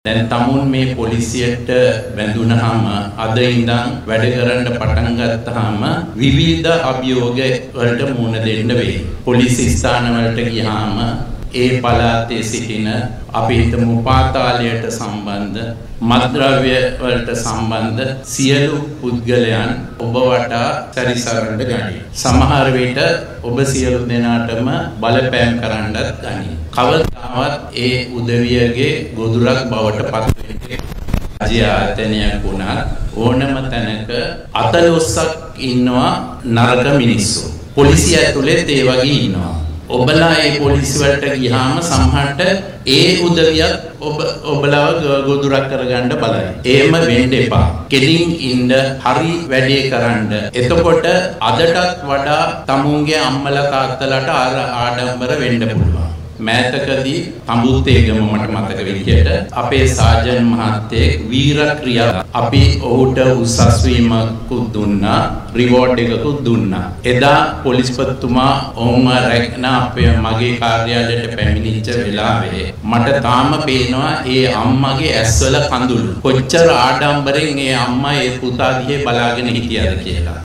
දැන් තමුන් මේ පොලිසියට වැඳුනහම අද ඉඳන් වැඩ කරන්න පටන් ගත්තාම විවිධ අභියෝග වලට මුහුණ දෙන්න වෙයි. පොලිස් ස්ථාන වලට ගියාම ඒ පළාතේ සිටින අපි හිතමු පාතාලයට සම්බන්ධ මත්ද්‍රව්‍ය වලට සම්බන්ධ සියලු පුද්ගලයන් ඔබ වටා සැරිසරන්න ගනී. සමහර විට ඔබ සියලු දෙනාටම බලපෑම් කරන්නත් ගනී. කවදාවත් ඒ උදවියගේ ගොදුරක් බවට පත් වෙන්නේ ආයතනයක් වුණත් ඕනම තැනක අතලොස්සක් ඉන්නවා නරක මිනිස්සු. පොලිසිය ඇතුලේ ඒ වගේ ඉන්නවා. ඔබලා ඒ පොලිසිය වලට ගියාම සමහරට ඒ උදවියත් ඔබලාව ගොදුරක් කරගන්න බලයි. එහෙම වෙන්න එපා. කෙලින් ඉන්න හරි වැඩේ කරන්න. එතකොට අදටත් වඩා තමුන්ගේ අම්මලා තාත්තලාට ආඩම්බර වෙන්න පුළුවන්. මෑතකදී කඹුත්තේගම මට මතක විදියට අපේ සාජන් මහත්තයෙක් වීර ක්‍රියා අපි ඔහුට උසස් වීමකුත් දුන්නා, රිවෝඩ් එකකුත් දුන්නා. එදා පොලිස්පතිතුමා ඔහුම රැගෙන අපේ මගේ කාර්යාලයට පැමිණිච්ච වෙලාවේ මට තාම පේනවා ඒ අම්මගේ ඇස්වල කඳුළු. කොච්චර ආඩම්බරෙන් ඒ අම්මා ඒ පුතා දිහේ බලාගෙන හිටියද කියලා.